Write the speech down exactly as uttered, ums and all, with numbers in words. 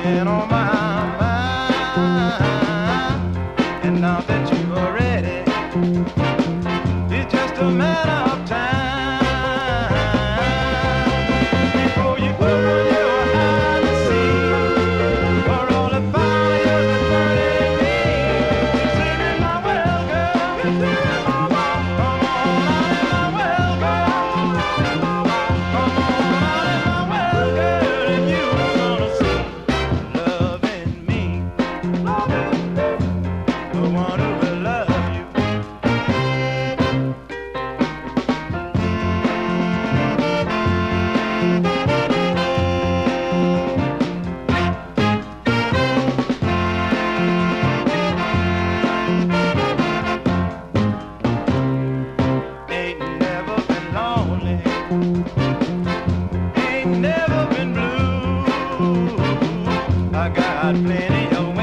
been on my mind, and now that you are ready, it's just a matter of time before you open your eyes to see for all the fire that's burning me. Singing my well, girl, singing my well. Come on out in my well, girl. Come on out in my well, girl, and you're gonna see love in me, the one who will love you. Ain't never been lonely, ain't never been blue. I got plenty of